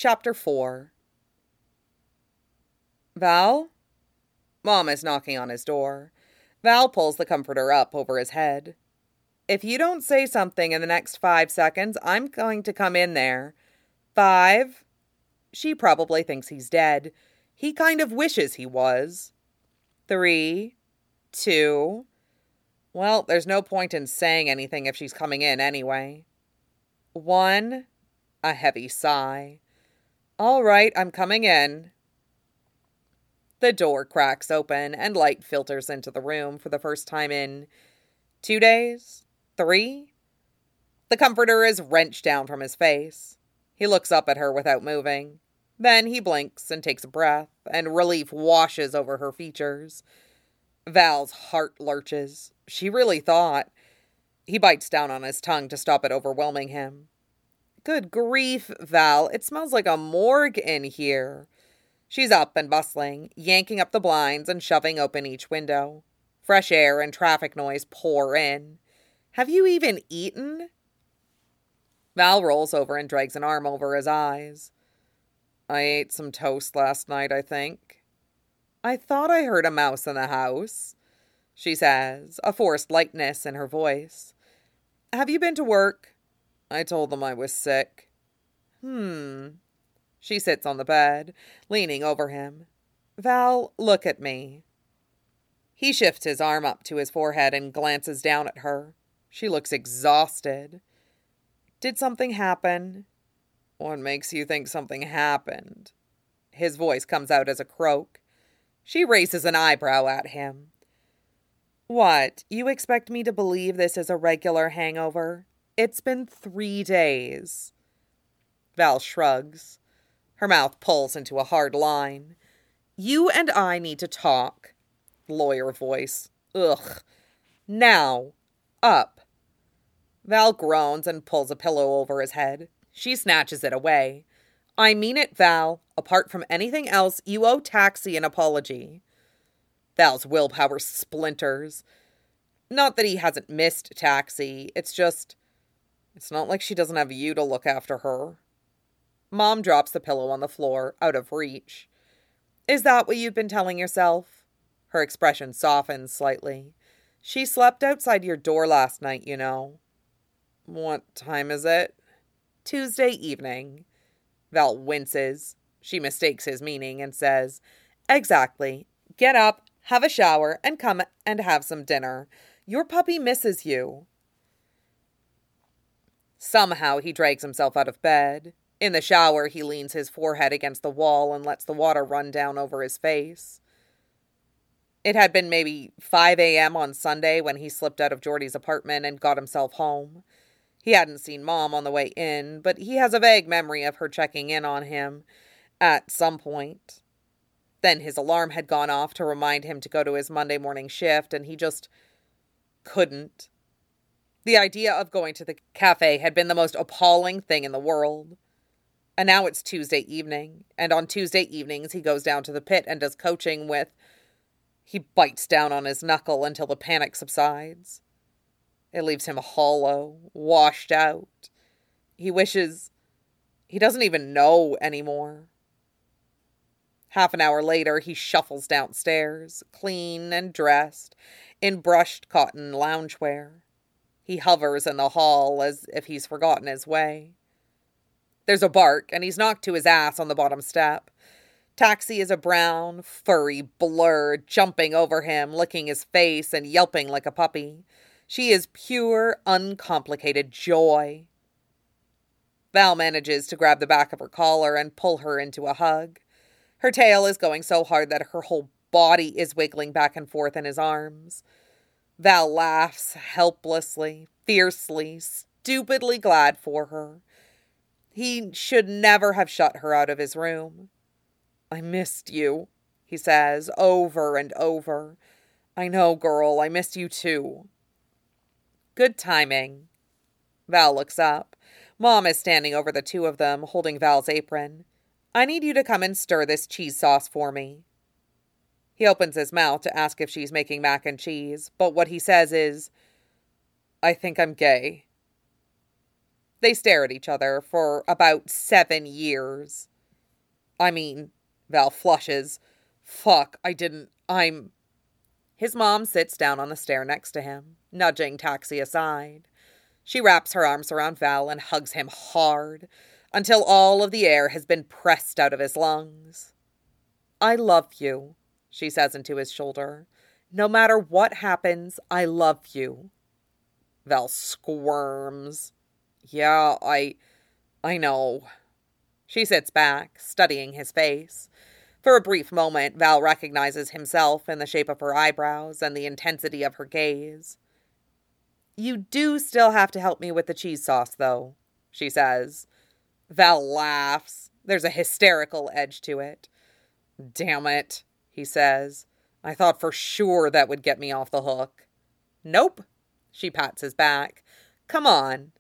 Chapter 4. Val? Mom is knocking on his door. Val pulls the comforter up over his head. If you don't say something in the next 5 seconds, I'm going to come in there. 5. She probably thinks he's dead. He kind of wishes he was. 3, 2. Well, there's no point in saying anything if she's coming in anyway. 1. A heavy sigh. All right, I'm coming in. The door cracks open and light filters into the room for the first time in 2 days? 3? The comforter is wrenched down from his face. He looks up at her without moving. Then he blinks and takes a breath, and relief washes over her features. Val's heart lurches. She really thought. He bites down on his tongue to stop it overwhelming him. Good grief, Val, it smells like a morgue in here. She's up and bustling, yanking up the blinds and shoving open each window. Fresh air and traffic noise pour in. Have you even eaten? Val rolls over and drags an arm over his eyes. I ate some toast last night, I think. I thought I heard a mouse in the house, she says, a forced lightness in her voice. Have you been to work? I told them I was sick. She sits on the bed, leaning over him. Val, look at me. He shifts his arm up to his forehead and glances down at her. She looks exhausted. Did something happen? What makes you think something happened? His voice comes out as a croak. She raises an eyebrow at him. What, you expect me to believe this is a regular hangover? It's been 3 days. Val shrugs. Her mouth pulls into a hard line. You and I need to talk. Lawyer voice. Ugh. Now. Up. Val groans and pulls a pillow over his head. She snatches it away. I mean it, Val. Apart from anything else, you owe Taxi an apology. Val's willpower splinters. Not that he hasn't missed Taxi. It's not like she doesn't have you to look after her. Mom drops the pillow on the floor, out of reach. Is that what you've been telling yourself? Her expression softens slightly. She slept outside your door last night, you know. What time is it? Tuesday evening. Val winces. She mistakes his meaning and says, Exactly. Get up, have a shower, and come and have some dinner. Your puppy misses you. Somehow he drags himself out of bed. In the shower, he leans his forehead against the wall and lets the water run down over his face. It had been maybe 5 a.m. on Sunday when he slipped out of Geordie's apartment and got himself home. He hadn't seen Mom on the way in, but he has a vague memory of her checking in on him at some point. Then his alarm had gone off to remind him to go to his Monday morning shift, and he just couldn't. The idea of going to the cafe had been the most appalling thing in the world. And now it's Tuesday evening, and on Tuesday evenings he goes down to the pit and does coaching with... He bites down on his knuckle until the panic subsides. It leaves him hollow, washed out. He wishes... He doesn't even know anymore. Half an hour later, he shuffles downstairs, clean and dressed, in brushed cotton loungewear. He hovers in the hall as if he's forgotten his way. There's a bark, and he's knocked to his ass on the bottom step. Taxi is a brown, furry blur, jumping over him, licking his face and yelping like a puppy. She is pure, uncomplicated joy. Val manages to grab the back of her collar and pull her into a hug. Her tail is going so hard that her whole body is wiggling back and forth in his arms. Val laughs helplessly, fiercely, stupidly glad for her. He should never have shut her out of his room. I missed you, he says, over and over. I know, girl, I missed you too. Good timing. Val looks up. Mom is standing over the two of them, holding Val's apron. I need you to come and stir this cheese sauce for me. He opens his mouth to ask if she's making mac and cheese, but what he says is, I think I'm gay. They stare at each other for about 7 years. Val flushes. Fuck, His mom sits down on the stair next to him, nudging Taxi aside. She wraps her arms around Val and hugs him hard, until all of the air has been pressed out of his lungs. I love you, she says into his shoulder. No matter what happens, I love you. Val squirms. Yeah, I know. She sits back, studying his face. For a brief moment, Val recognizes himself in the shape of her eyebrows and the intensity of her gaze. You do still have to help me with the cheese sauce, though, she says. Val laughs. There's a hysterical edge to it. Damn it, he says. I thought for sure that would get me off the hook. Nope, she pats his back. Come on.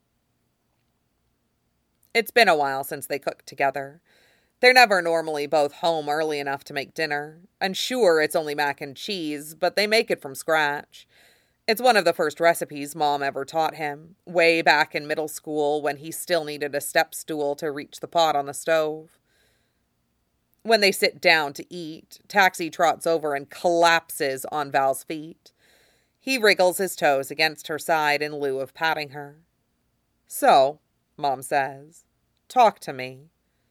It's been a while since they cooked together. They're never normally both home early enough to make dinner. And sure, it's only mac and cheese, but they make it from scratch. It's one of the first recipes Mom ever taught him, way back in middle school when he still needed a step stool to reach the pot on the stove. When they sit down to eat, Taxi trots over and collapses on Val's feet. He wriggles his toes against her side in lieu of patting her. So, Mom says, talk to me.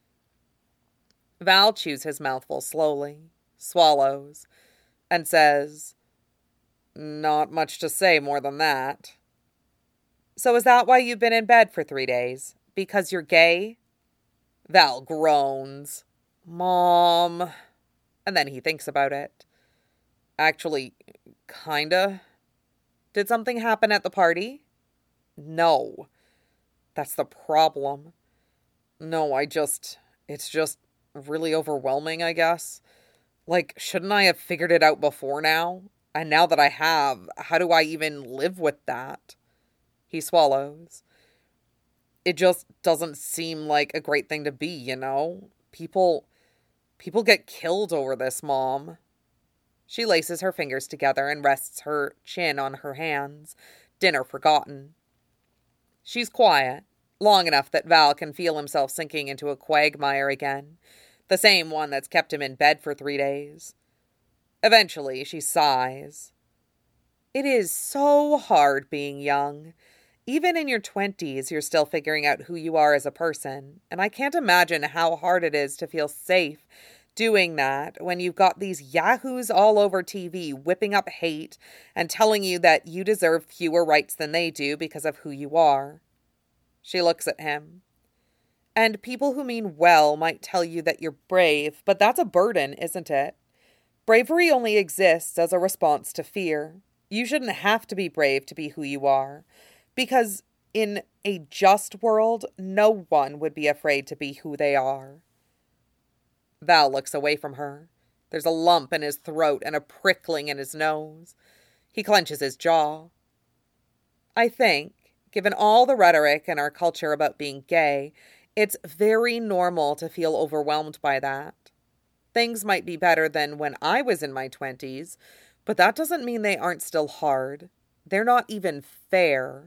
Val chews his mouthful slowly, swallows, and says, not much to say more than that. So is that why you've been in bed for 3 days? Because you're gay? Val groans. Mom. And then he thinks about it. Actually, kinda. Did something happen at the party? No. That's the problem. No, it's just really overwhelming, I guess. Like, shouldn't I have figured it out before now? And now that I have, how do I even live with that? He swallows. It just doesn't seem like a great thing to be, you know? People get killed over this, Mom. She laces her fingers together and rests her chin on her hands, dinner forgotten. She's quiet, long enough that Val can feel himself sinking into a quagmire again, the same one that's kept him in bed for 3 days. Eventually, she sighs. It is so hard being young. Even in your 20s, you're still figuring out who you are as a person, and I can't imagine how hard it is to feel safe doing that when you've got these yahoos all over TV whipping up hate and telling you that you deserve fewer rights than they do because of who you are. She looks at him. And people who mean well might tell you that you're brave, but that's a burden, isn't it? Bravery only exists as a response to fear. You shouldn't have to be brave to be who you are, because in a just world, no one would be afraid to be who they are. Val looks away from her. There's a lump in his throat and a prickling in his nose. He clenches his jaw. I think, given all the rhetoric in our culture about being gay, it's very normal to feel overwhelmed by that. Things might be better than when I was in my 20s, but that doesn't mean they aren't still hard. They're not even fair.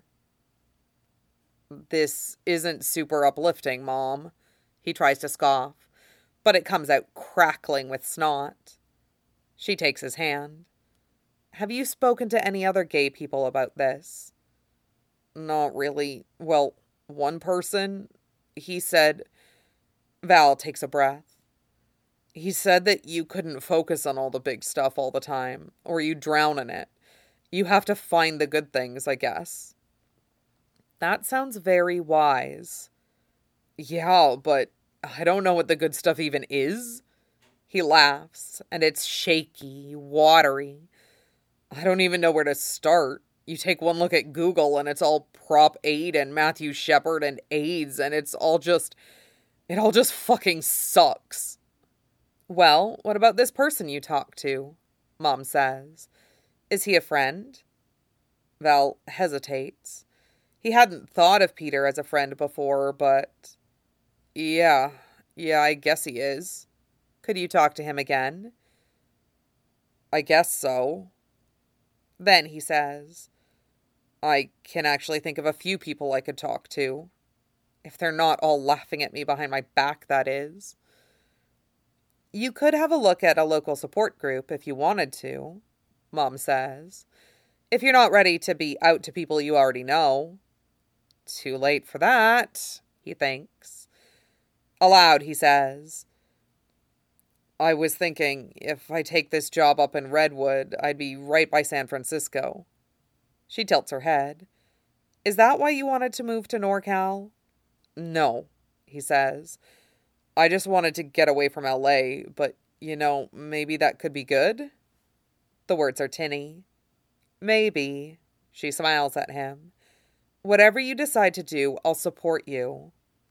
This isn't super uplifting, Mom. He tries to scoff, but it comes out crackling with snot. She takes his hand. Have you spoken to any other gay people about this? Not really. Well, one person, he said... Val takes a breath. He said that you couldn't focus on all the big stuff all the time, or you drown in it. You have to find the good things, I guess. That sounds very wise. Yeah, but I don't know what the good stuff even is. He laughs, and it's shaky, watery. I don't even know where to start. You take one look at Google, and it's all Prop 8 and Matthew Shepard and AIDS, and it all just fucking sucks. Well, what about this person you talked to? Mom says. Is he a friend? Val hesitates. He hadn't thought of Peter as a friend before, but... Yeah, I guess he is. Could you talk to him again? I guess so. Then he says, I can actually think of a few people I could talk to. If they're not all laughing at me behind my back, that is. You could have a look at a local support group if you wanted to, Mom says. If you're not ready to be out to people you already know. Too late for that, he thinks. Aloud, he says, I was thinking, if I take this job up in Redwood, I'd be right by San Francisco. She tilts her head. Is that why you wanted to move to NorCal? No, he says. I just wanted to get away from LA, but, maybe that could be good? The words are tinny. Maybe, she smiles at him. Whatever you decide to do, I'll support you.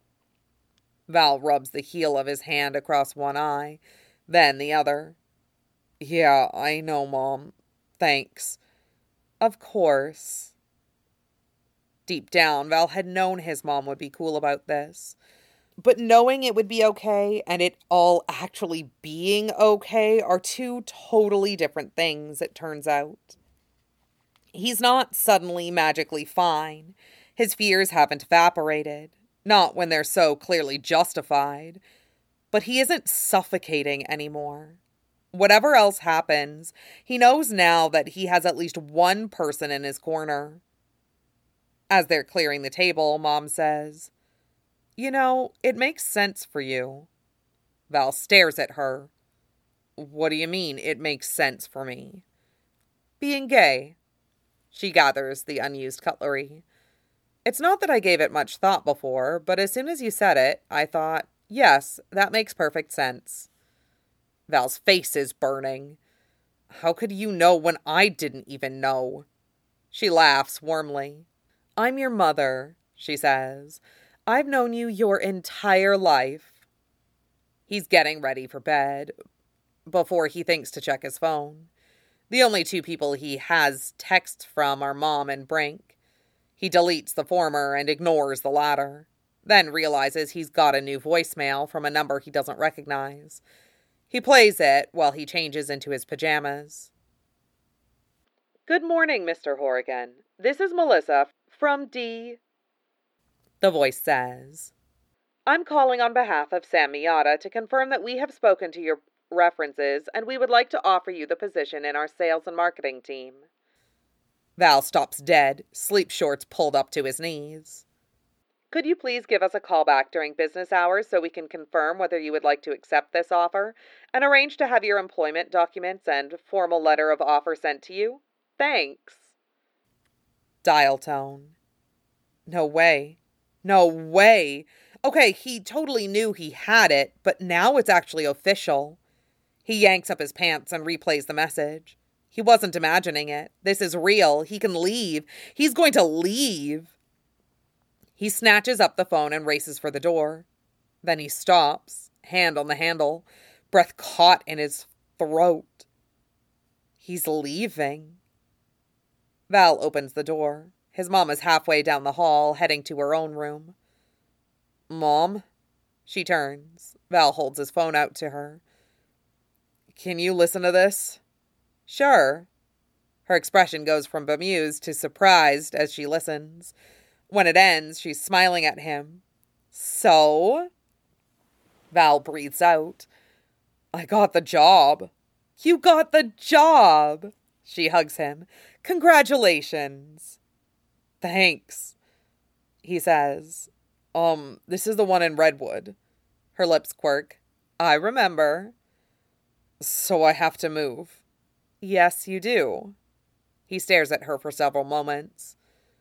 Val rubs the heel of his hand across one eye, then the other. Yeah, I know, Mom. Thanks. Of course. Deep down, Val had known his mom would be cool about this. But knowing it would be okay and it all actually being okay are two totally different things, it turns out. He's not suddenly magically fine. His fears haven't evaporated. Not when they're so clearly justified. But he isn't suffocating anymore. Whatever else happens, he knows now that he has at least one person in his corner. As they're clearing the table, Mom says, it makes sense for you. Val stares at her. What do you mean, it makes sense for me? Being gay. She gathers the unused cutlery. It's not that I gave it much thought before, but as soon as you said it, I thought, yes, that makes perfect sense. Val's face is burning. How could you know when I didn't even know? She laughs warmly. I'm your mother, she says. I've known you your entire life. He's getting ready for bed before he thinks to check his phone. The only two people he has texts from are Mom and Brink. He deletes the former and ignores the latter, then realizes he's got a new voicemail from a number he doesn't recognize. He plays it while he changes into his pajamas. Good morning, Mr. Horrigan. This is Melissa from D. The voice says, I'm calling on behalf of Sam Miata to confirm that we have spoken to your references and we would like to offer you the position in our sales and marketing team. Val stops dead, sleep shorts pulled up to his knees. Could you please give us a call back during business hours so we can confirm whether you would like to accept this offer and arrange to have your employment documents and formal letter of offer sent to you? Thanks. Dial tone. No way. No way. Okay, he totally knew he had it, but now it's actually official. He yanks up his pants and replays the message. He wasn't imagining it. This is real. He can leave. He's going to leave. He snatches up the phone and races for the door. Then he stops, hand on the handle, breath caught in his throat. He's leaving. Val opens the door. His mom is halfway down the hall, heading to her own room. Mom? She turns. Val holds his phone out to her. Can you listen to this? Sure. Her expression goes from bemused to surprised as she listens. When it ends, she's smiling at him. So? Val breathes out. I got the job. You got the job! She hugs him. Congratulations. Thanks, he says. This is the one in Redwood. Her lips quirk. I remember. So I have to move. Yes, you do. He stares at her for several moments.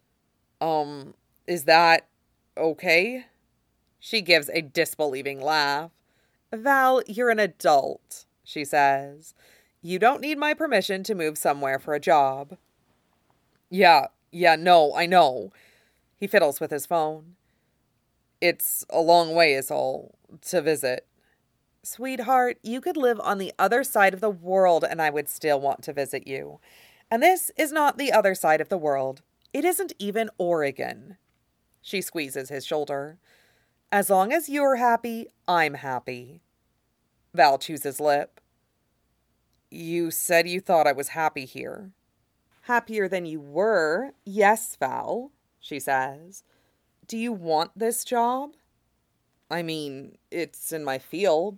Is that okay? She gives a disbelieving laugh. Val, you're an adult, she says. You don't need my permission to move somewhere for a job. Yeah, no, I know. He fiddles with his phone. It's a long way is all, to visit. Sweetheart, you could live on the other side of the world and I would still want to visit you. And this is not the other side of the world. It isn't even Oregon. She squeezes his shoulder. As long as you're happy, I'm happy. Val chews his lip. You said you thought I was happy here. Happier than you were? Yes, Val, she says. Do you want this job? I mean, it's in my field.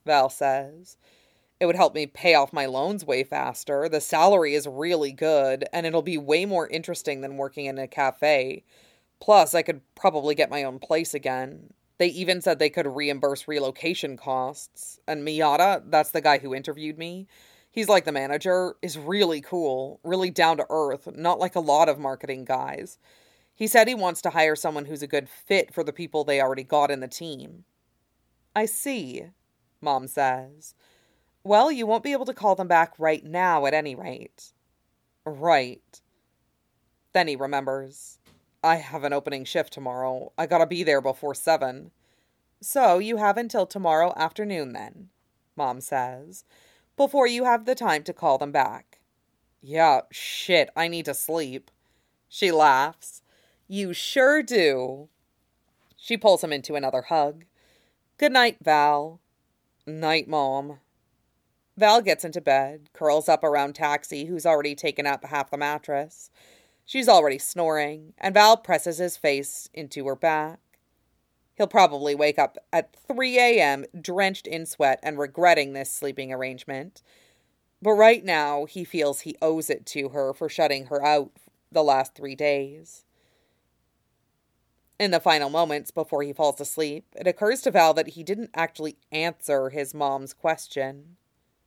Val says. It would help me pay off my loans way faster. The salary is really good, and it'll be way more interesting than working in a cafe. Plus, I could probably get my own place again. They even said they could reimburse relocation costs. And Miyata, that's the guy who interviewed me, he's like the manager, is really cool, really down to earth, not like a lot of marketing guys. He said he wants to hire someone who's a good fit for the people they already got in the team. I see, Mom says. Well, you won't be able to call them back right now at any rate. Right. Then he remembers. I have an opening shift tomorrow. I gotta be there before 7. So you have until tomorrow afternoon then, Mom says, before you have the time to call them back. Yeah, shit, I need to sleep. She laughs. You sure do. She pulls him into another hug. Good night, Val. Night, Mom. Val gets into bed, curls up around Taxi, who's already taken up half the mattress. She's already snoring, and Val presses his face into her back. He'll probably wake up at 3 a.m., drenched in sweat and regretting this sleeping arrangement. But right now, he feels he owes it to her for shutting her out the last 3 days. In the final moments before he falls asleep, it occurs to Val that he didn't actually answer his mom's question.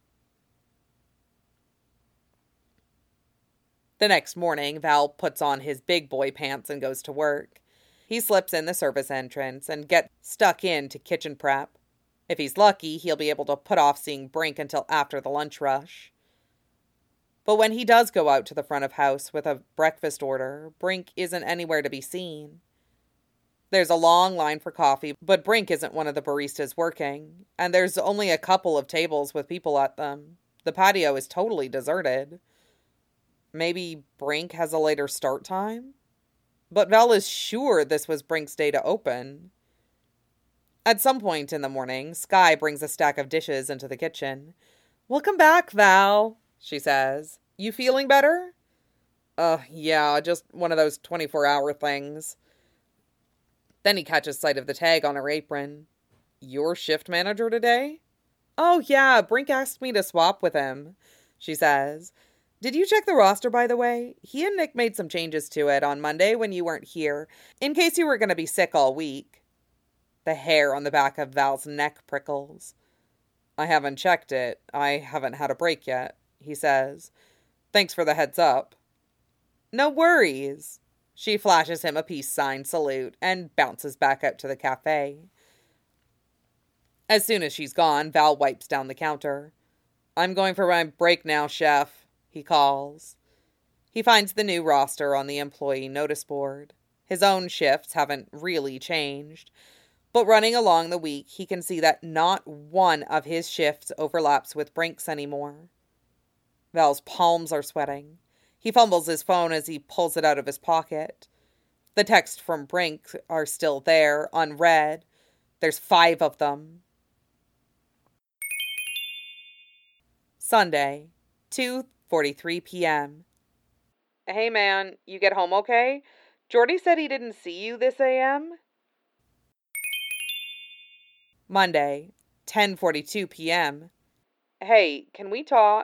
The next morning, Val puts on his big boy pants and goes to work. He slips in the service entrance and gets stuck in to kitchen prep. If he's lucky, he'll be able to put off seeing Brink until after the lunch rush. But when he does go out to the front of house with a breakfast order, Brink isn't anywhere to be seen. There's a long line for coffee, but Brink isn't one of the baristas working, and there's only a couple of tables with people at them. The patio is totally deserted. Maybe Brink has a later start time? But Val is sure this was Brink's day to open. At some point in the morning, Skye brings a stack of dishes into the kitchen. Welcome back, Val, she says. You feeling better? Yeah, just one of those 24-hour things. Then he catches sight of the tag on her apron. Your shift manager today? Oh, yeah, Brink asked me to swap with him, she says. Did you check the roster, by the way? He and Nick made some changes to it on Monday when you weren't here, in case you were going to be sick all week. The hair on the back of Val's neck prickles. I haven't checked it. I haven't had a break yet, he says. Thanks for the heads up. No worries. She flashes him a peace sign salute and bounces back out to the cafe. As soon as she's gone, Val wipes down the counter. I'm going for my break now, chef, he calls. He finds the new roster on the employee notice board. His own shifts haven't really changed, but running along the week, he can see that not one of his shifts overlaps with Brink's anymore. Val's palms are sweating. He fumbles his phone as he pulls it out of his pocket. The texts from Brink are still there, unread. There's 5 of them. Sunday, 2:43 p.m. Hey man, you get home okay? Jordy said he didn't see you this a.m.? Monday, 10:42 p.m. Hey, can we talk?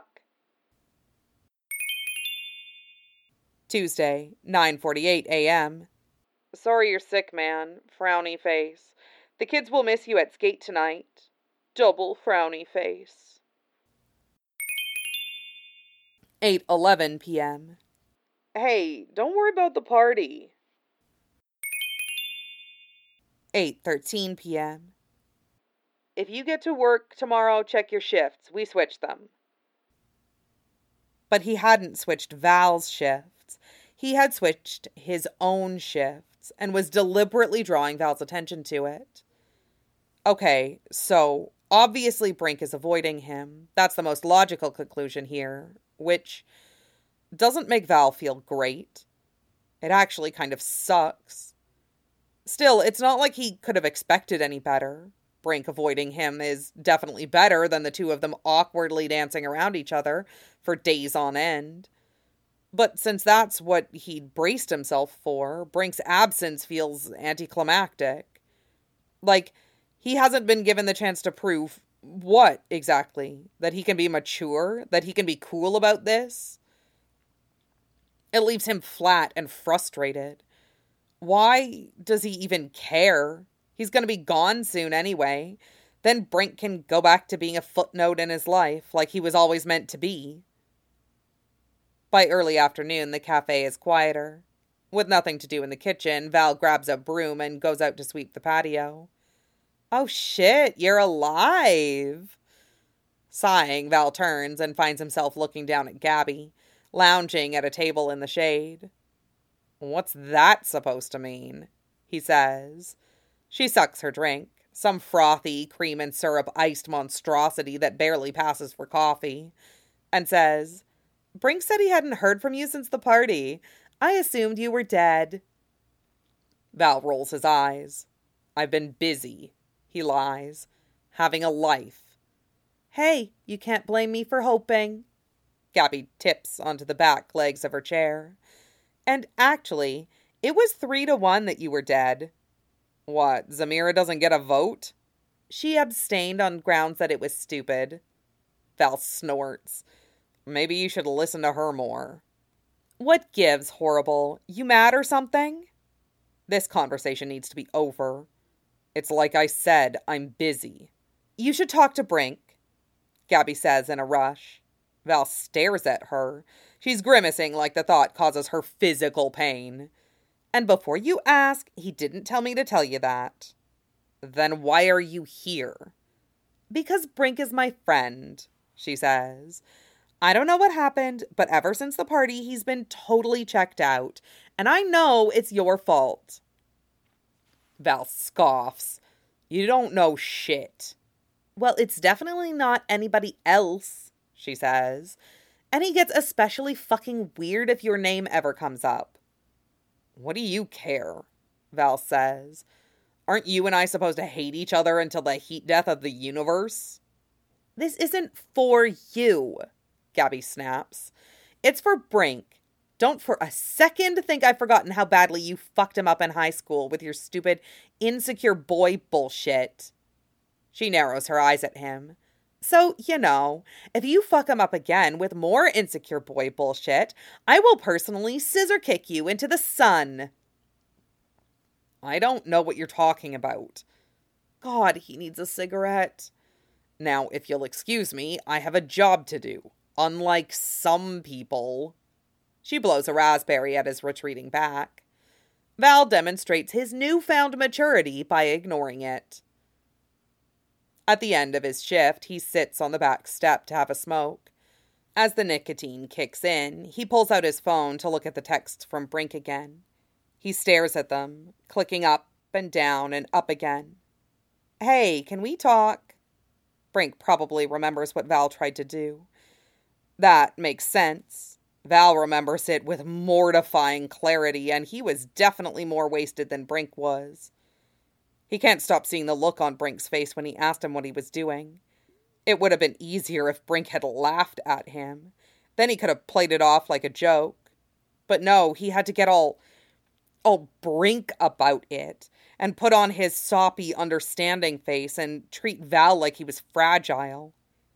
Tuesday, 9:48 a.m. Sorry you're sick, man. Frowny face. The kids will miss you at skate tonight. Double frowny face. 8:11 p.m. Hey, don't worry about the party. 8:13 p.m. If you get to work tomorrow, check your shifts. We switched them. But he hadn't switched Val's shifts. He had switched his own shifts and was deliberately drawing Val's attention to it. Okay, so obviously Brink is avoiding him. That's the most logical conclusion here, which doesn't make Val feel great. It actually kind of sucks. Still, it's not like he could have expected any better. Brink avoiding him is definitely better than the two of them awkwardly dancing around each other for days on end. But since that's what he'd braced himself for, Brink's absence feels anticlimactic. Like, he hasn't been given the chance to prove What, exactly? That he can be mature? That he can be cool about this? It leaves him flat and frustrated. Why does he even care? He's going to be gone soon anyway. Then Brink can go back to being a footnote in his life, like he was always meant to be. By early afternoon, the cafe is quieter. With nothing to do in the kitchen, Val grabs a broom and goes out to sweep the patio. Oh shit, you're alive! Sighing, Val turns and finds himself looking down at Gabby, lounging at a table in the shade. What's that supposed to mean? He says. She sucks her drink, some frothy, cream and syrup iced monstrosity that barely passes for coffee, and says, Brink said he hadn't heard from you since the party. I assumed you were dead. Val rolls his eyes. I've been busy, he lies, having a life. Hey, you can't blame me for hoping. Gabby tips onto the back legs of her chair. And actually, it was 3-1 that you were dead. What, Zamira doesn't get a vote? She abstained on grounds that it was stupid. Val snorts. Maybe you should listen to her more. What gives, Horrible? You mad or something? This conversation needs to be over. It's like I said, I'm busy. You should talk to Brink, Gabby says in a rush. Val stares at her. She's grimacing like the thought causes her physical pain. And before you ask, he didn't tell me to tell you that. Then why are you here? Because Brink is my friend, she says. I don't know what happened, but ever since the party, he's been totally checked out. And I know it's your fault. Val scoffs. You don't know shit. Well, it's definitely not anybody else, she says. And he gets especially fucking weird if your name ever comes up. What do you care? Val says. Aren't you and I supposed to hate each other until the heat death of the universe? This isn't for you, Gabby snaps. It's for Brink. Don't for a second think I've forgotten how badly you fucked him up in high school with your stupid, insecure boy bullshit. She narrows her eyes at him. So, you know, if you fuck him up again with more insecure boy bullshit, I will personally scissor kick you into the sun. I don't know what you're talking about. God, he needs a cigarette. Now, if you'll excuse me, I have a job to do. Unlike some people. She blows a raspberry at his retreating back. Val demonstrates his newfound maturity by ignoring it. At the end of his shift, he sits on the back step to have a smoke. As the nicotine kicks in, he pulls out his phone to look at the texts from Brink again. He stares at them, clicking up and down and up again. Hey, can we talk? Brink probably remembers what Val tried to do. That makes sense. Val remembers it with mortifying clarity, and he was definitely more wasted than Brink was. He can't stop seeing the look on Brink's face when he asked him what he was doing. It would have been easier if Brink had laughed at him. Then he could have played it off like a joke. But no, he had to get all Brink about it, and put on his soppy, understanding face and treat Val like he was fragile.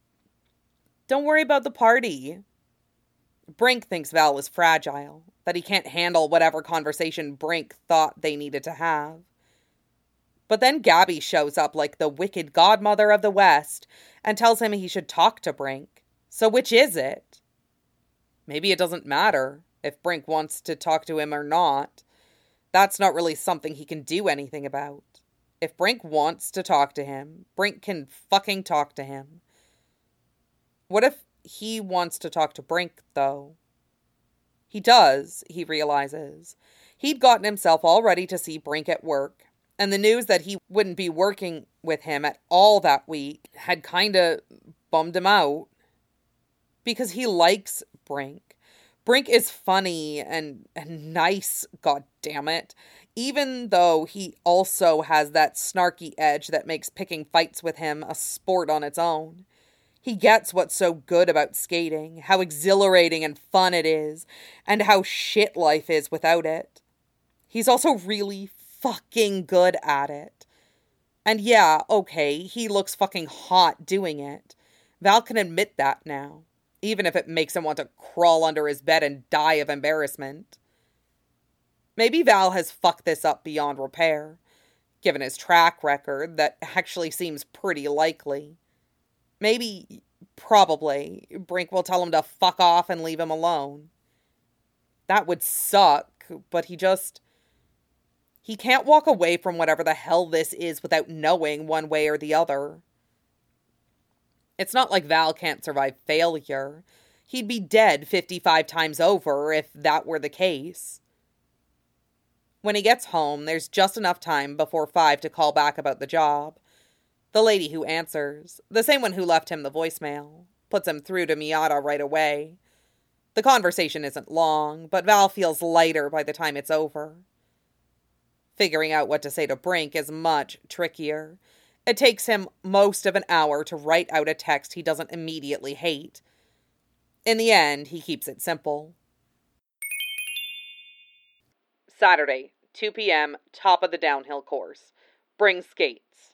Don't worry about the party. Brink thinks Val is fragile, that he can't handle whatever conversation Brink thought they needed to have. But then Gabby shows up like the wicked godmother of the West and tells him he should talk to Brink. So which is it? Maybe it doesn't matter if Brink wants to talk to him or not. That's not really something he can do anything about. If Brink wants to talk to him, Brink can fucking talk to him. What if he wants to talk to Brink, though? He does, he realizes. He'd gotten himself all ready to see Brink at work, and the news that he wouldn't be working with him at all that week had kinda bummed him out. Because he likes Brink. Brink is funny and nice, goddammit, even though he also has that snarky edge that makes picking fights with him a sport on its own. He gets what's so good about skating, how exhilarating and fun it is, and how shit life is without it. He's also really fucking good at it. And yeah, okay, he looks fucking hot doing it. Val can admit that now, even if it makes him want to crawl under his bed and die of embarrassment. Maybe Val has fucked this up beyond repair. Given his track record, that actually seems pretty likely. Maybe, probably, Brink will tell him to fuck off and leave him alone. That would suck, but he can't walk away from whatever the hell this is without knowing one way or the other. It's not like Val can't survive failure. He'd be dead 55 times over if that were the case. When he gets home, there's just enough time before 5 to call back about the job. The lady who answers, the same one who left him the voicemail, puts him through to Miata right away. The conversation isn't long, but Val feels lighter by the time it's over. Figuring out what to say to Brink is much trickier. It takes him most of an hour to write out a text he doesn't immediately hate. In the end, he keeps it simple. Saturday, 2 p.m., top of the downhill course. Bring skates.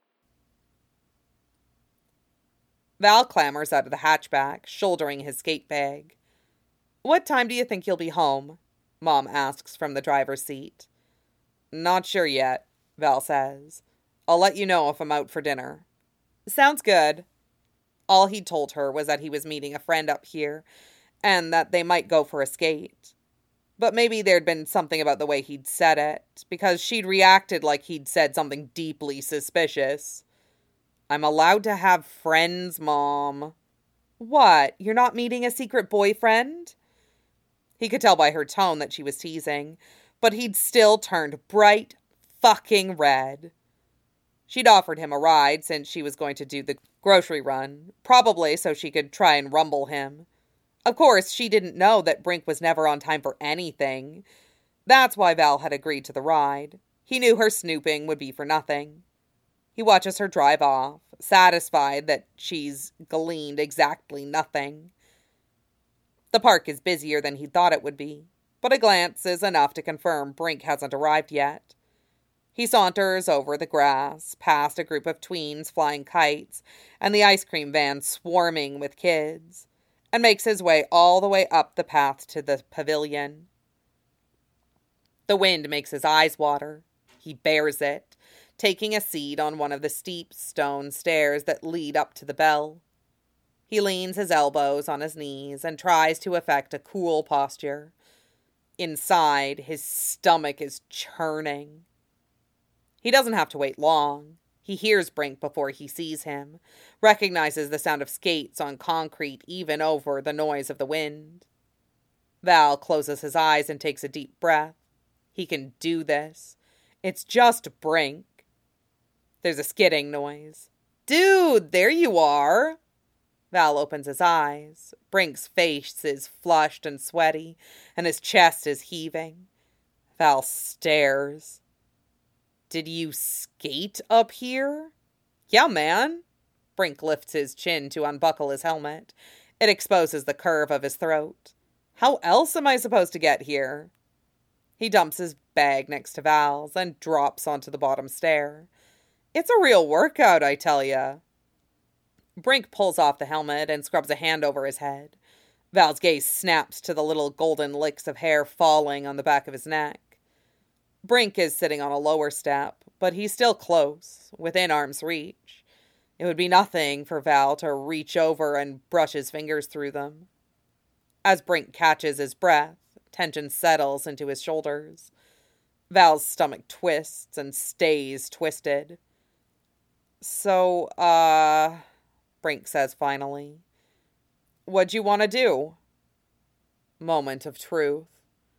Val clambers out of the hatchback, shouldering his skate bag. "What time do you think you'll be home?" Mom asks from the driver's seat. "Not sure yet," Val says. "I'll let you know if I'm out for dinner." "Sounds good." All he'd told her was that he was meeting a friend up here, and that they might go for a skate. But maybe there'd been something about the way he'd said it, because she'd reacted like he'd said something deeply suspicious. "I'm allowed to have friends, Mom." "What, you're not meeting a secret boyfriend?" He could tell by her tone that she was teasing, but he'd still turned bright fucking red. She'd offered him a ride since she was going to do the grocery run, probably so she could try and rumble him. Of course, she didn't know that Brink was never on time for anything. That's why Val had agreed to the ride. He knew her snooping would be for nothing. He watches her drive off, satisfied that she's gleaned exactly nothing. The park is busier than he thought it would be, but a glance is enough to confirm Brink hasn't arrived yet. He saunters over the grass, past a group of tweens flying kites, and the ice cream van swarming with kids, and makes his way all the way up the path to the pavilion. The wind makes his eyes water. He bears it, taking a seat on one of the steep stone stairs that lead up to the bell. He leans his elbows on his knees and tries to effect a cool posture. Inside, his stomach is churning. He doesn't have to wait long. He hears Brink before he sees him, recognizes the sound of skates on concrete even over the noise of the wind. Val closes his eyes and takes a deep breath. He can do this. It's just Brink. There's a skidding noise. "Dude, there you are!" Val opens his eyes. Brink's face is flushed and sweaty, and his chest is heaving. Val stares. "Did you skate up here?" "Yeah, man." Brink lifts his chin to unbuckle his helmet. It exposes the curve of his throat. "How else am I supposed to get here?" He dumps his bag next to Val's and drops onto the bottom stair. "It's a real workout, I tell ya." Brink pulls off the helmet and scrubs a hand over his head. Val's gaze snaps to the little golden licks of hair falling on the back of his neck. Brink is sitting on a lower step, but he's still close, within arm's reach. It would be nothing for Val to reach over and brush his fingers through them. As Brink catches his breath, tension settles into his shoulders. Val's stomach twists and stays twisted. "So, Brink says finally. "What'd you want to do?" Moment of truth.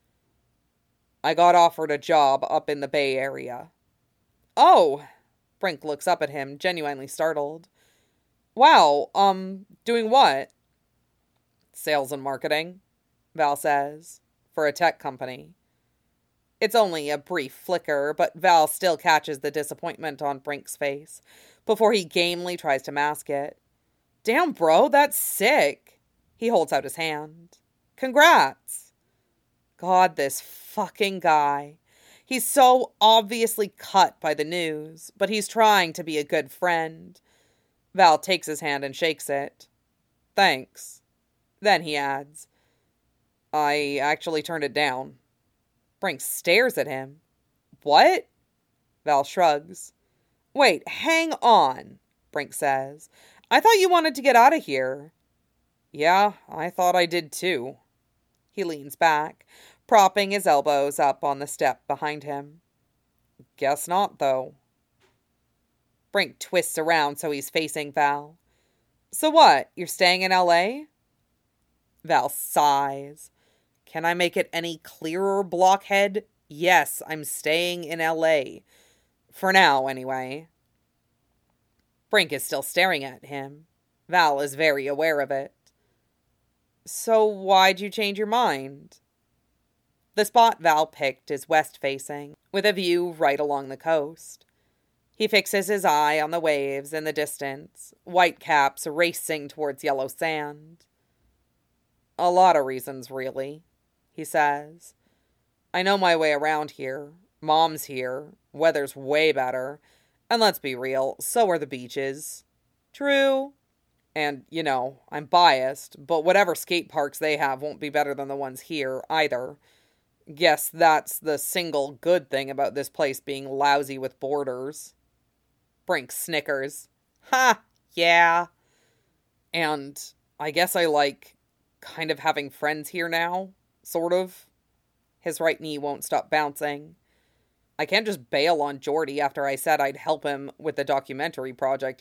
"I got offered a job up in the Bay Area." "Oh!" Brink looks up at him, genuinely startled. "Wow, doing what?" "Sales and marketing," Val says, "for a tech company." It's only a brief flicker, but Val still catches the disappointment on Brink's face before he gamely tries to mask it. "Damn, bro, that's sick." He holds out his hand. "Congrats." God, this fucking guy. He's so obviously cut by the news, but he's trying to be a good friend. Val takes his hand and shakes it. Thanks. Then he adds, I actually turned it down. Brink stares at him. What? Val shrugs. Wait, hang on, Brink says. I thought you wanted to get out of here. Yeah, I thought I did too. He leans back, propping his elbows up on the step behind him. Guess not, though. Brink twists around so he's facing Val. So what, you're staying in L.A.? Val sighs. Can I make it any clearer, blockhead? Yes, I'm staying in L.A. For now, anyway. Brink is still staring at him. Val is very aware of it. So why'd you change your mind? The spot Val picked is west-facing, with a view right along the coast. He fixes his eye on the waves in the distance, white caps racing towards yellow sand. A lot of reasons, really, he says. I know my way around here. Mom's here. Weather's way better. And let's be real, so are the beaches. True. And, I'm biased, but whatever skate parks they have won't be better than the ones here, either. Guess that's the single good thing about this place being lousy with boarders. Brink snickers. Ha! Yeah. And I guess I like kind of having friends here now, sort of. His right knee won't stop bouncing. I can't just bail on Jordy after I said I'd help him with the documentary project,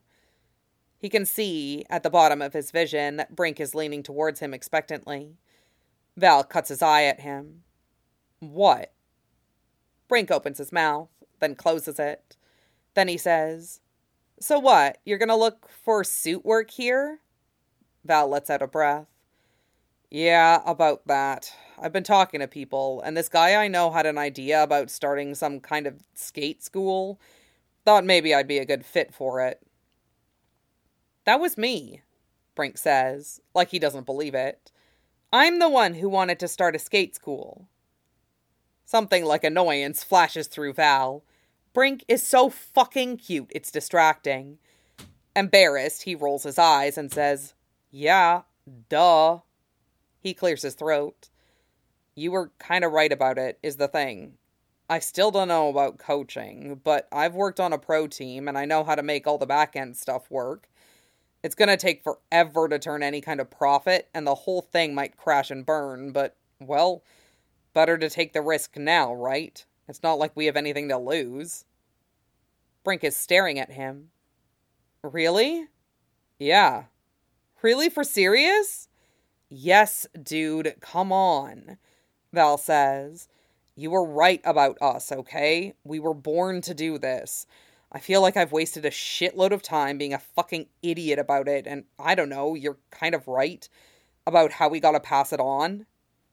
He can see, at the bottom of his vision, that Brink is leaning towards him expectantly. Val cuts his eye at him. What? Brink opens his mouth, then closes it. Then he says, So what, you're gonna look for suit work here? Val lets out a breath. Yeah, about that. I've been talking to people, and this guy I know had an idea about starting some kind of skate school. Thought maybe I'd be a good fit for it. That was me, Brink says, like he doesn't believe it. I'm the one who wanted to start a skate school. Something like annoyance flashes through Val. Brink is so fucking cute, it's distracting. Embarrassed, he rolls his eyes and says, Yeah, duh. He clears his throat. You were kind of right about it, is the thing. I still don't know about coaching, but I've worked on a pro team and I know how to make all the back-end stuff work. It's going to take forever to turn any kind of profit, and the whole thing might crash and burn, but, well, better to take the risk now, right? It's not like we have anything to lose. Brink is staring at him. Really? Yeah. Really, for serious? Yes, dude, come on, Val says. You were right about us, okay? We were born to do this. I feel like I've wasted a shitload of time being a fucking idiot about it, and I don't know, you're kind of right about how we gotta pass it on.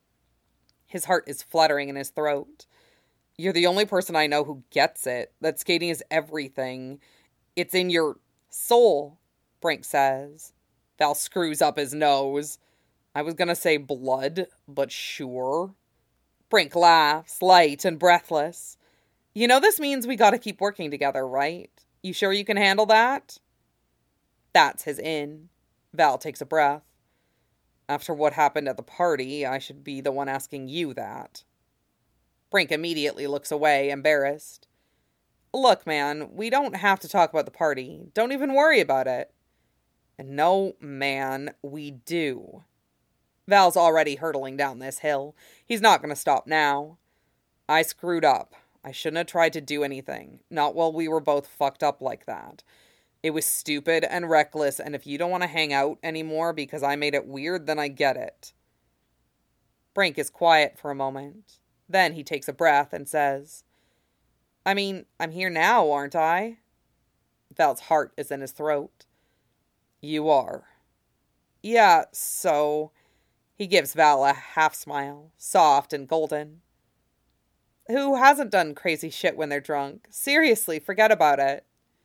His heart is fluttering in his throat. You're the only person I know who gets it, that skating is everything. It's in your soul, Brink says. Val screws up his nose. I was gonna say blood, but sure. Brink laughs, light and breathless. This means we gotta keep working together, right? You sure you can handle that? That's his in. Val takes a breath. After what happened at the party, I should be the one asking you that. Brink immediately looks away, embarrassed. Look, man, we don't have to talk about the party. Don't even worry about it. And no, man, we do. Val's already hurtling down this hill. He's not going to stop now. I screwed up. I shouldn't have tried to do anything. Not while we were both fucked up like that. It was stupid and reckless, and if you don't want to hang out anymore because I made it weird, then I get it. Brink is quiet for a moment. Then he takes a breath and says, I mean, I'm here now, aren't I? Val's heart is in his throat. You are. Yeah, so... He gives Val a half smile, soft and golden. Who hasn't done crazy shit when they're drunk? Seriously, forget about it.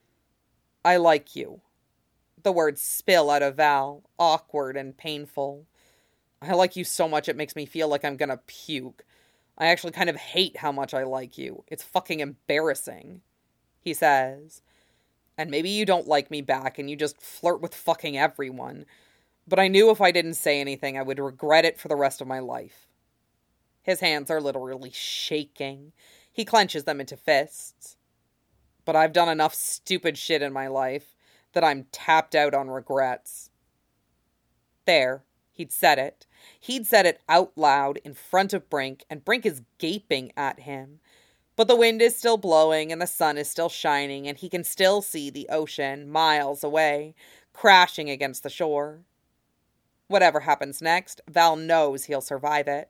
I like you. The words spill out of Val, awkward and painful. I like you so much it makes me feel like I'm gonna puke. I actually kind of hate how much I like you. It's fucking embarrassing, he says. And maybe you don't like me back and you just flirt with fucking everyone. But I knew if I didn't say anything, I would regret it for the rest of my life. His hands are literally shaking. He clenches them into fists. But I've done enough stupid shit in my life that I'm tapped out on regrets. There, he'd said it. He'd said it out loud in front of Brink, and Brink is gaping at him. But the wind is still blowing and the sun is still shining, and he can still see the ocean miles away, crashing against the shore. Whatever happens next, Val knows he'll survive it.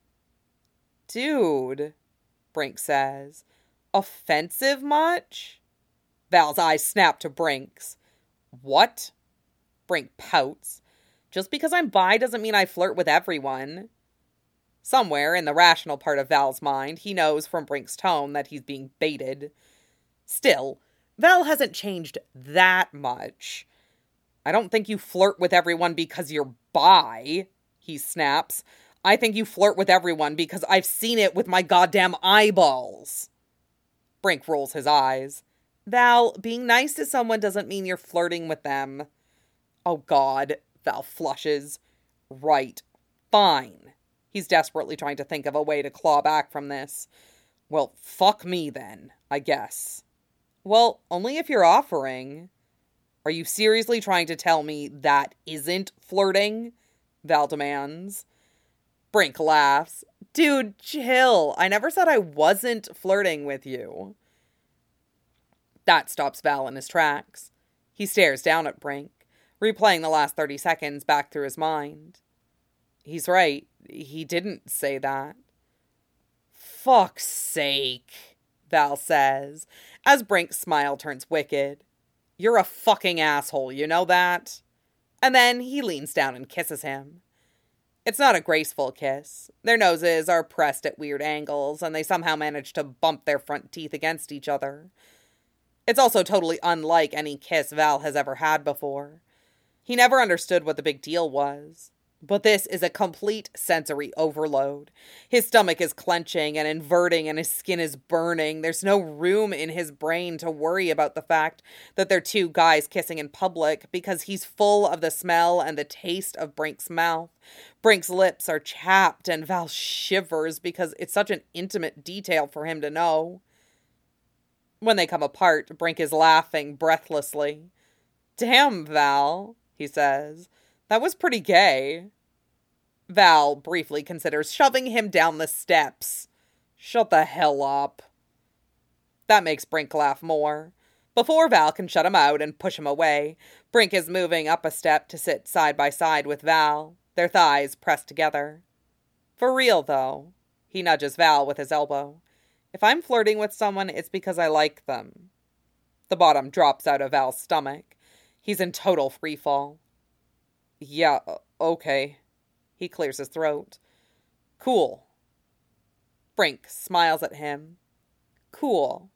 Dude, Brink says. Offensive much? Val's eyes snap to Brink's. What? Brink pouts. Just because I'm bi doesn't mean I flirt with everyone. Somewhere in the rational part of Val's mind, he knows from Brink's tone that he's being baited. Still, Val hasn't changed that much. I don't think you flirt with everyone because you're bi, he snaps. I think you flirt with everyone because I've seen it with my goddamn eyeballs. Brink rolls his eyes. Val, being nice to someone doesn't mean you're flirting with them. Oh God, Val flushes. Right. Fine. He's desperately trying to think of a way to claw back from this. Well, fuck me then, I guess. Well, only if you're offering. Are you seriously trying to tell me that isn't flirting? Val demands. Brink laughs. Dude, chill. I never said I wasn't flirting with you. That stops Val in his tracks. He stares down at Brink, replaying the last 30 seconds back through his mind. He's right. He didn't say that. Fuck's sake, Val says, as Brink's smile turns wicked. You're a fucking asshole, you know that? And then he leans down and kisses him. It's not a graceful kiss. Their noses are pressed at weird angles, and they somehow manage to bump their front teeth against each other. It's also totally unlike any kiss Val has ever had before. He never understood what the big deal was. But this is a complete sensory overload. His stomach is clenching and inverting and his skin is burning. There's no room in his brain to worry about the fact that they're two guys kissing in public because he's full of the smell and the taste of Brink's mouth. Brink's lips are chapped and Val shivers because it's such an intimate detail for him to know. When they come apart, Brink is laughing breathlessly. Damn, Val, he says. That was pretty gay. Val briefly considers shoving him down the steps. Shut the hell up. That makes Brink laugh more. Before Val can shut him out and push him away, Brink is moving up a step to sit side by side with Val, their thighs pressed together. For real, though, he nudges Val with his elbow. If I'm flirting with someone, it's because I like them. The bottom drops out of Val's stomach. He's in total freefall. Yeah, okay. He clears his throat. Cool. Brink smiles at him. Cool.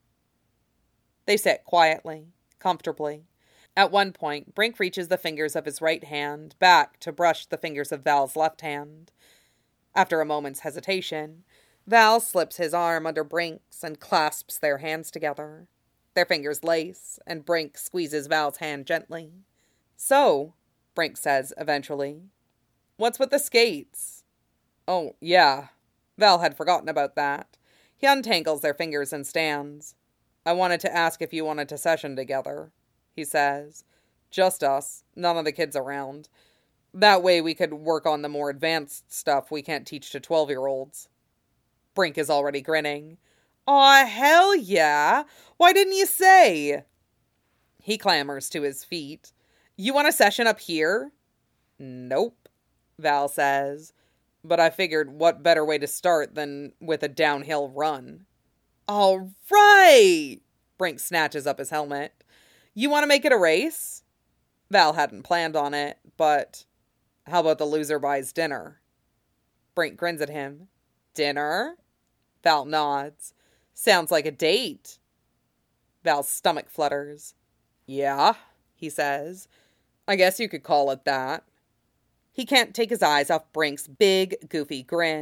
They sit quietly, comfortably. At one point, Brink reaches the fingers of his right hand back to brush the fingers of Val's left hand. After a moment's hesitation, Val slips his arm under Brink's and clasps their hands together. Their fingers lace, and Brink squeezes Val's hand gently. So, Brink says eventually, what's with the skates? Oh, yeah. Val had forgotten about that. He untangles their fingers and stands. I wanted to ask if you wanted to session together, he says. Just us, none of the kids around. That way we could work on the more advanced stuff we can't teach to 12-year-olds. Brink is already grinning. Aw, hell yeah! Why didn't you say? He clambers to his feet. You want a session up here? Nope, Val says. But I figured what better way to start than with a downhill run. All right! Brink snatches up his helmet. You want to make it a race? Val hadn't planned on it, but how about the loser buys dinner? Brink grins at him. Dinner? Val nods. Sounds like a date. Val's stomach flutters. Yeah, he says. I guess you could call it that. He can't take his eyes off Brink's big, goofy grin.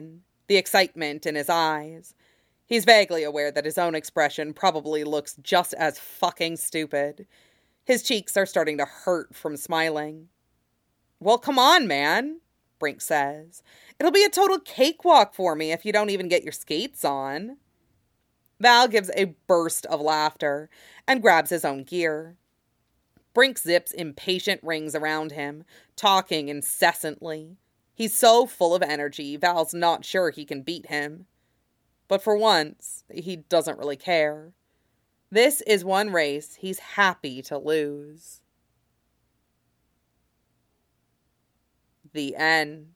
the excitement in his eyes. He's vaguely aware that his own expression probably looks just as fucking stupid. His cheeks are starting to hurt from smiling. "Well, come on, man," Brink says. "It'll be a total cakewalk for me if you don't even get your skates on." Val gives a burst of laughter and grabs his own gear. Brink zips impatient rings around him, talking incessantly. He's so full of energy, Val's not sure he can beat him. But for once, he doesn't really care. This is one race he's happy to lose. The end.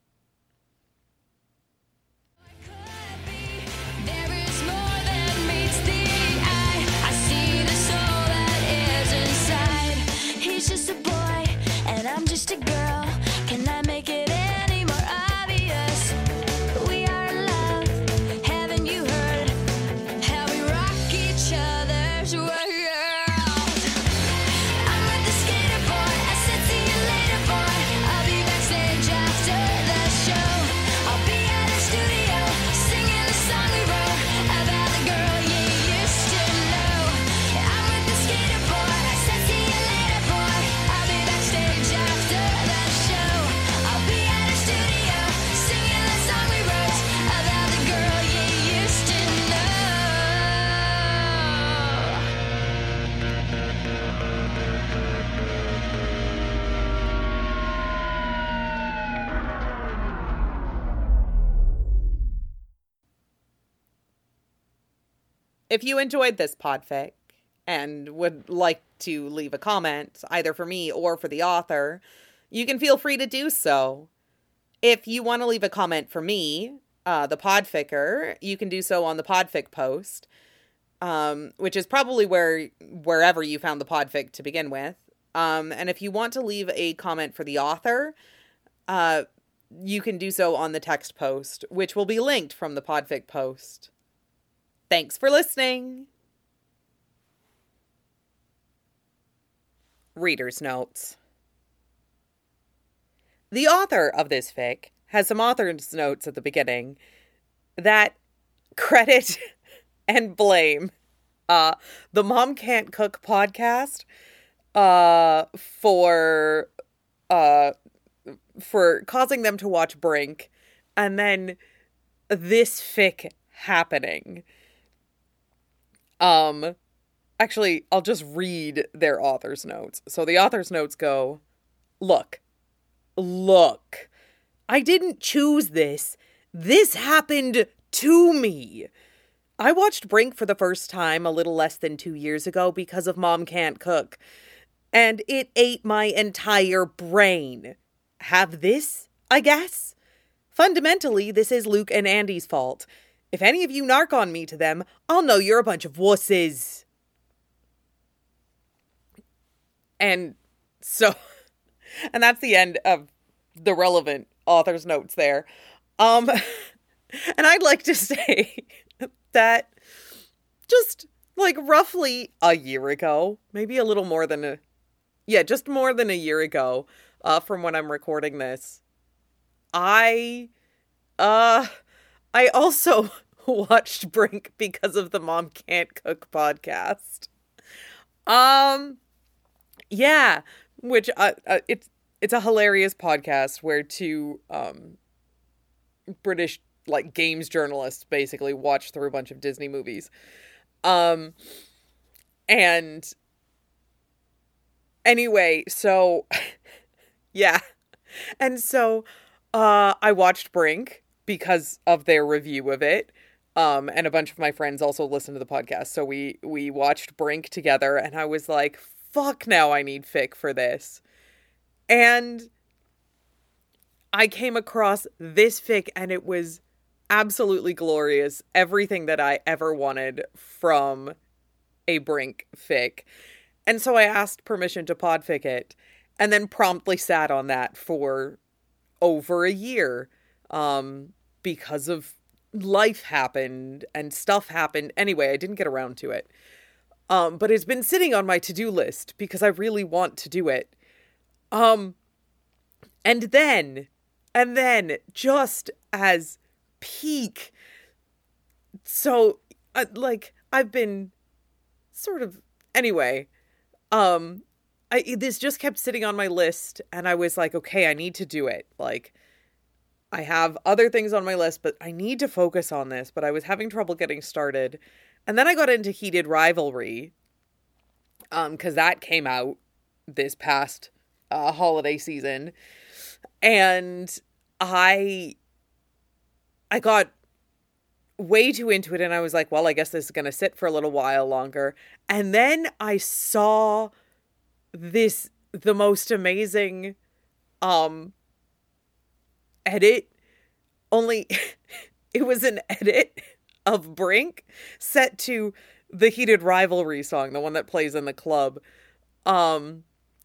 He's just a boy, and I'm just a girl. Can I make it any more obvious? We are in love, haven't you heard? How we rock each other's world. I'm with the skater boy, I said see you later boy. I'll be backstage after the show. I'll be at the studio, singing the song we wrote about the girl you used to know. I'm with the skater boy, I said see you later boy. I'll be backstage after the show. I'll be at the studio, singing the song we wrote about the girl you used to know. If you enjoyed this podfic and would like to leave a comment, either for me or for the author, you can feel free to do so. If you want to leave a comment for me, the podficker, you can do so on the podfic post, which is probably wherever you found the podfic to begin with. And if you want to leave a comment for the author, you can do so on the text post, which will be linked from the podfic post. Thanks for listening. Reader's notes. The author of this fic has some author's notes at the beginning that credit and blame the Mom Can't Cook podcast for causing them to watch Brink, and then this fic happening. Actually, I'll just read their author's notes. So the author's notes go, Look, I didn't choose this. This happened to me. I watched Brink for the first time a little less than 2 years ago because of Mom Can't Cook, and it ate my entire brain. Have this, I guess? Fundamentally, this is Luke and Andy's fault. If any of you narc on me to them, I'll know you're a bunch of wusses. And so, and that's the end of the relevant author's notes there. And I'd like to say that just like roughly a year ago, maybe a little more than just more than a year ago, from when I'm recording this, I also watched Brink because of the Mom Can't Cook podcast. Yeah, which it's a hilarious podcast where two British like games journalists basically watch through a bunch of Disney movies. And anyway, so yeah. And so I watched Brink because of their review of it. And a bunch of my friends also listened to the podcast. So we watched Brink together, and I was like, fuck, now I need fic for this. And I came across this fic, and it was absolutely glorious. Everything that I ever wanted from a Brink fic. And so I asked permission to podfic it, and then promptly sat on that for over a year. Because of life happened and stuff happened. Anyway, I didn't get around to it. But it's been sitting on my to-do list because I really want to do it. And then just as peak. So, I've been sort of, anyway, this just kept sitting on my list, and I was like, okay, I need to do it. Like, I have other things on my list, but I need to focus on this, but I was having trouble getting started. And then I got into Heated Rivalry, because that came out this past holiday season, and I got way too into it, and I was like, well, I guess this is going to sit for a little while longer. And then I saw the most amazing edit, only it was an edit of Brink set to the Heated Rivalry song, the one that plays in the club. Oh,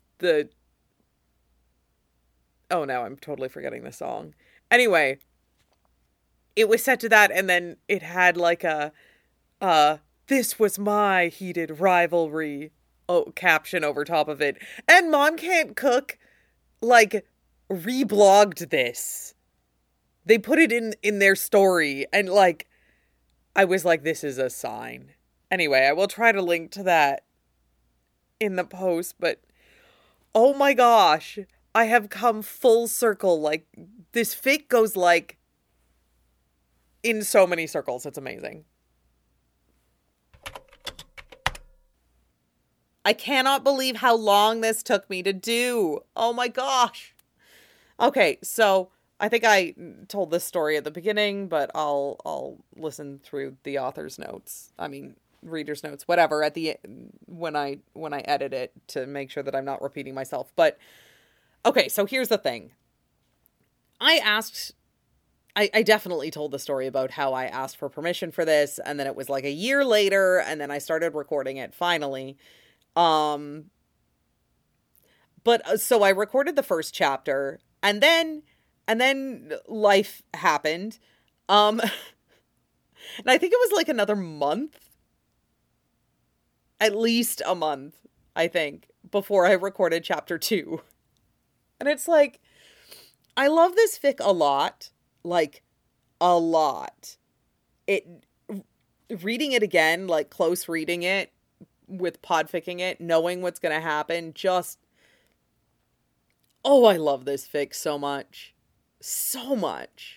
now I'm totally forgetting the song. Anyway, it was set to that, and then it had like this was my heated rivalry caption over top of it. And Mom Can't Cook, like, reblogged this. They put it in their story, and, like, I was like, this is a sign. Anyway, I will try to link to that in the post, but oh my gosh, I have come full circle. Like, this fic goes, like, in so many circles. It's amazing. I cannot believe how long this took me to do. Oh my gosh. Okay, so I think I told this story at the beginning, but I'll listen through the author's notes. I mean, reader's notes, whatever, at the when I edit it to make sure that I'm not repeating myself. But okay, so here's the thing. I definitely told the story about how I asked for permission for this, and then it was like a year later, and then I started recording it finally. But so I recorded the first chapter, and then life happened. And I think it was like another month, at least a month, I think, before I recorded chapter 2. And it's like, I love this fic a lot. Like, a lot. Reading it again, like, close reading it, with podficking it, knowing what's gonna happen, just, oh, I love this fic so much. So much.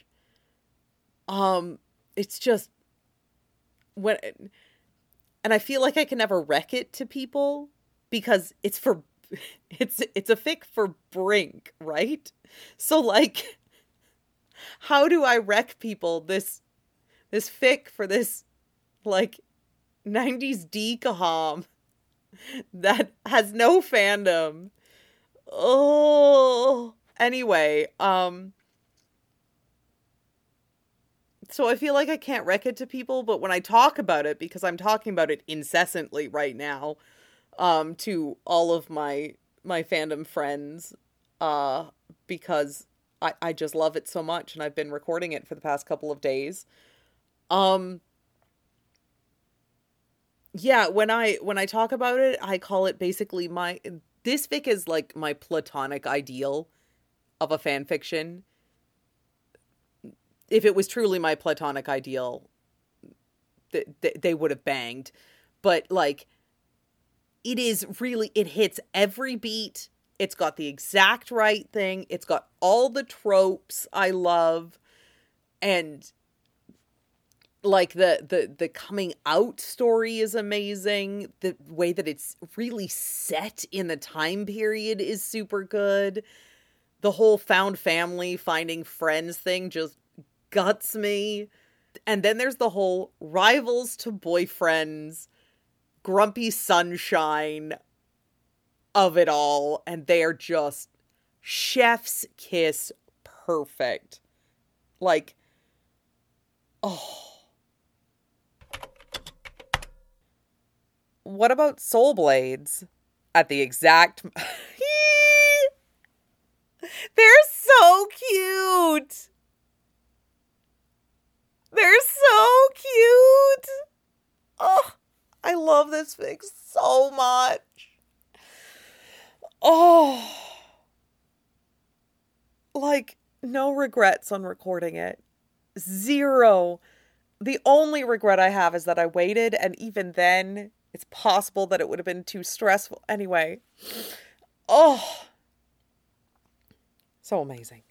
It's just, and I feel like I can never wreck it to people, because it's a fic for Brink, right? So, like, how do I wreck people this fic for this, like, 90s decahom that has no fandom? Oh, anyway, so I feel like I can't wreck it to people, but when I talk about it, because I'm talking about it incessantly right now, to all of my fandom friends, because I just love it so much, and I've been recording it for the past couple of days. Yeah, when I talk about it, I call it basically this fic is like my platonic ideal of a fan fiction. If it was truly my platonic ideal, they would have banged. But, like, it hits every beat. It's got the exact right thing. It's got all the tropes I love. And, like, the coming out story is amazing. The way that it's really set in the time period is super good. The whole found family, finding friends thing just guts me. And then there's the whole rivals to boyfriends, grumpy sunshine of it all. And they are just chef's kiss perfect. Like, oh. What about Soul Blades? At the exact... They're so cute! They're so cute! Oh, I love this fic so much. Oh. Like, no regrets on recording it. Zero. The only regret I have is that I waited, and even then, it's possible that it would have been too stressful. Anyway. Oh. So amazing.